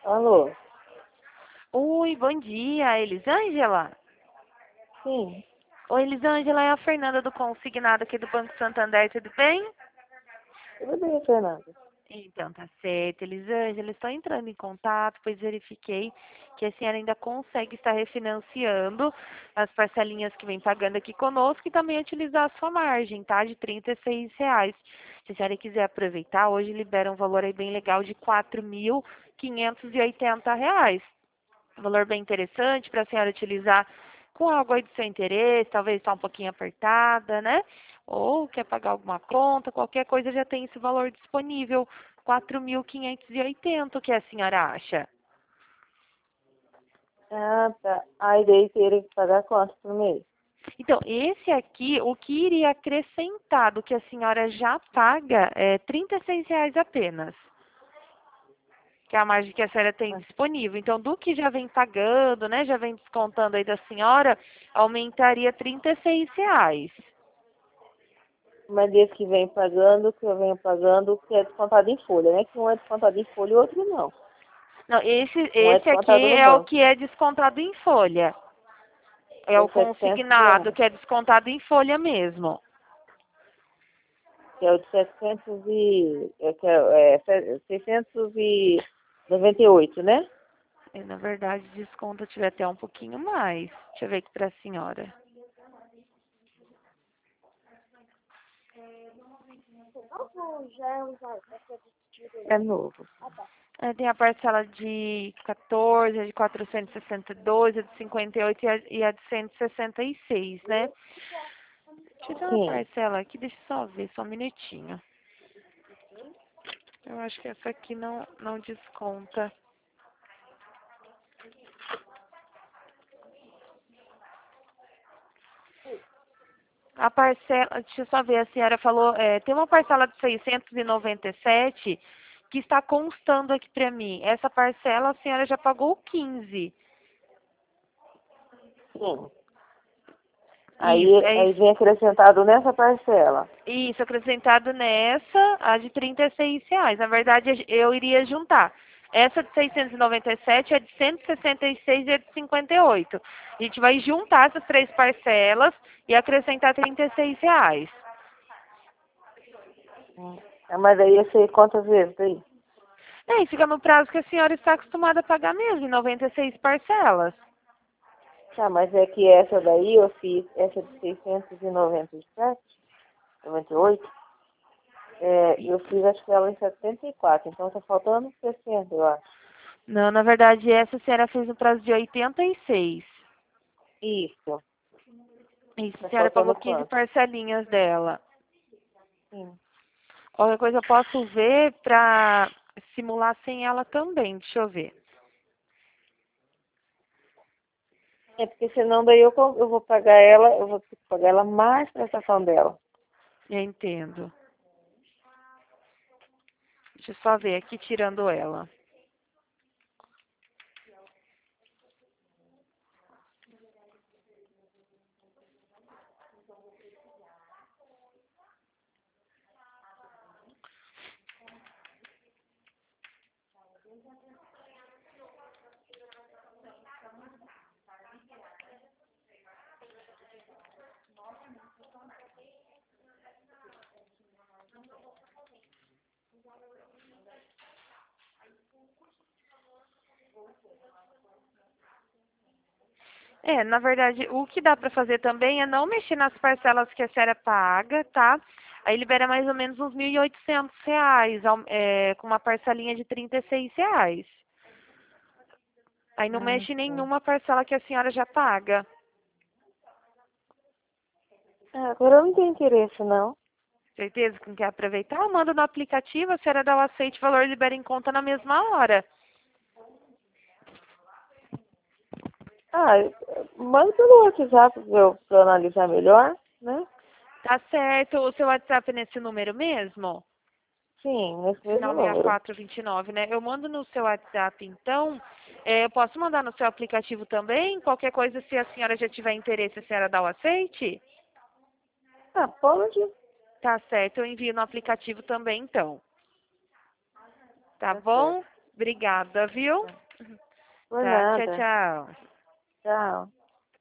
Alô? Oi, bom dia, Elisângela? Sim, Oi, Elisângela, é a Fernanda do Consignado aqui do Banco Santander, tudo bem? tudo bem, Fernanda. Então, tá certo, Elisângela, estou entrando em contato, pois verifiquei que a senhora ainda consegue estar refinanciando as parcelinhas que vem pagando aqui conosco e também utilizar a sua margem, tá? De R$ 36. Se a senhora quiser aproveitar, hoje libera um valor aí bem legal de R$ 4.580. Um valor bem interessante para a senhora utilizar com algo aí do seu interesse, talvez está um pouquinho apertada, né? Ou quer pagar alguma conta, qualquer coisa já tem esse valor disponível, 4.580, o que a senhora acha? Ah, tá. Aí daí teria que pagar quanto por mês? Então, esse aqui, o que iria acrescentar do que a senhora já paga é R$ 36 apenas, que é a margem que a senhora tem Ah, disponível. Então, do que já vem pagando, né, já vem descontando aí da senhora, aumentaria R$ 36. mas desse que vem pagando, que eu venho pagando, que é descontado em folha, né? Que um é descontado em folha e o outro não. Não, esse, Um é esse aqui descontado no é o banco. que é descontado em folha. É É o o 700 consignado, que é descontado em folha mesmo. que é o de 700 e... É 698, né? E, na verdade, desconto tiver até um pouquinho mais. Deixa eu ver aqui para a senhora. É novo. Tem a parcela de 14, a de 462, a de 58 e a de 166, né? Deixa eu dar uma Sim. parcela aqui, deixa eu só ver, só um minutinho. Eu acho que essa aqui não desconta. A parcela, deixa eu só ver, a senhora falou, tem uma parcela de 697 que está constando aqui para mim. Essa parcela a senhora já pagou 15. Sim. Isso, é Aí isso. vem acrescentado nessa parcela. Isso, acrescentado nessa, a de R$ 36. Na verdade, eu iria juntar. Essa de 697, a de 166 e a de 58. A gente vai juntar essas três parcelas e acrescentar R$ 36. Mas aí eu sei quantas vezes aí? E fica no prazo que a senhora está acostumada a pagar mesmo, em 96 parcelas. Tá, mas é que essa daí eu fiz, essa de 697, 98, eu fiz acho que ela em 74, então tá faltando 60, eu acho. Não, na verdade, essa a senhora fez no prazo de 86. Isso, Isso, a tá senhora pagou faltando 15 quanto? parcelinhas dela. Sim. Qualquer coisa eu posso ver para simular sem ela também, deixa eu ver. É porque senão daí eu vou pagar ela, eu vou ter que pagar ela mais prestação dela. Eu entendo. Deixa eu só ver aqui tirando ela. Na verdade, o que dá para fazer também é não mexer nas parcelas que a senhora paga, tá? Aí libera mais ou menos uns R$ 1.800, com uma parcelinha de R$ 36. Aí não Ah, mexe em tá. nenhuma parcela que a senhora já paga. Agora eu não tenho interesse, não. Certeza que não quer aproveitar? Manda no aplicativo, a senhora dá o aceite, valor libera em conta na mesma hora. Ah, manda pelo WhatsApp pra eu analisar melhor, né? Tá certo. O seu WhatsApp é nesse número mesmo? Sim, nesse mesmo Final número. 6429, né? Eu mando no seu WhatsApp, então. Eu posso mandar no seu aplicativo também? Qualquer coisa, se a senhora já tiver interesse, a senhora dá o aceite? Ah, pode? Tá certo, eu envio no aplicativo também, então. Tá Tá certo. bom? Obrigada, viu? Por Tá, tchau, nada. tchau. Tchau.